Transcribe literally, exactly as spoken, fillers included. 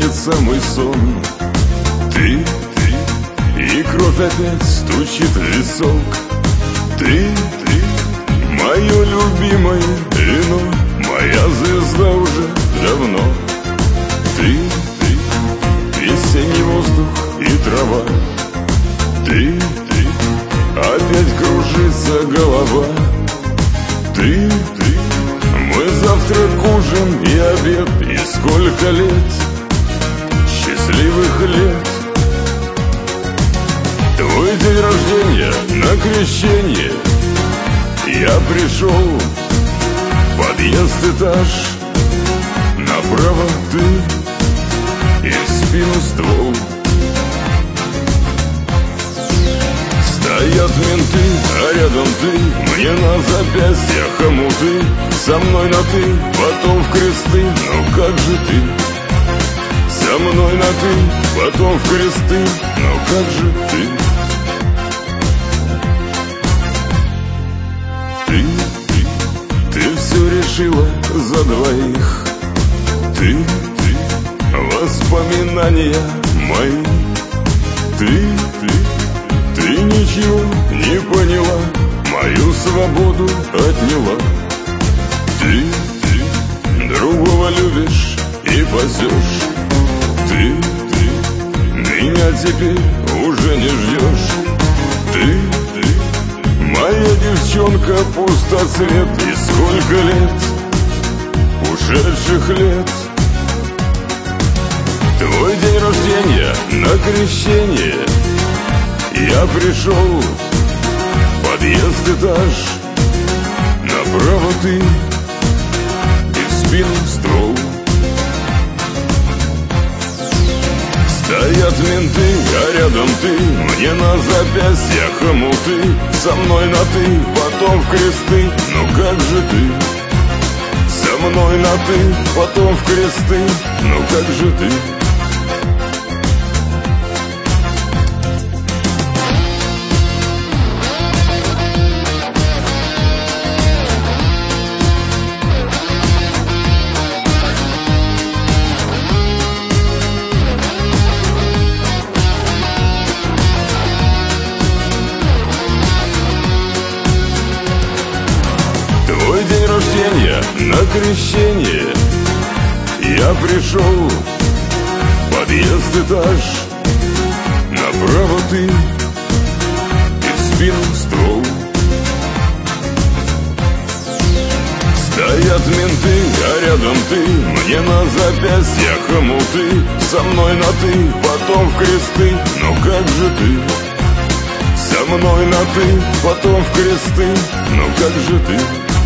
тот самый сон. Ты, ты, и кровь опять стучит в висок. Ты, ты, мое любимое вино, моя звезда уже давно. Ты, ты, весенний воздух и трава. Ты, ты, опять кружится голова. Ты, ты, мы завтрак, ужин и обед. И сколько лет, счастливых лет. Твой день рождения на крещение. Я пришел, подъезд, этаж. Направо ты и в спину ствол. Стоят менты, а рядом ты. Мне на запястьях хомуты. Со мной на ты, потом в кресты. Ну как же ты? Со мной на ты, потом в кресты. Ну как же ты? Ты, ты, ты все решила за двоих. Ты, ты, воспоминания мои. Ты, ты, ты ничего не поняла, мою свободу отняла. Ты, ты, другого любишь и пасешь. Ты, ты, меня теперь уже не ждешь. Ты, ты, моя девчонка, пустоцвет. И сколько лет, ушедших лет. Твой день рождения на крещение. Я пришел, подъезд, этаж. Направо ты и в спину ствол. Стоят менты, а рядом ты. Мне на запястьях хомуты. Со мной на ты, потом в кресты. Ну как же ты? Со мной на ты, потом в кресты. Ну как же ты? Твой день рождения на крещение. Я пришел, подъезд, этаж. Направо ты и в спину ствол. Стоят менты, а рядом ты. Мне на запястьях хомуты. Со мной на ты, потом в кресты. Ну как же ты? Со мной на ты, потом в кресты. Ну как же ты?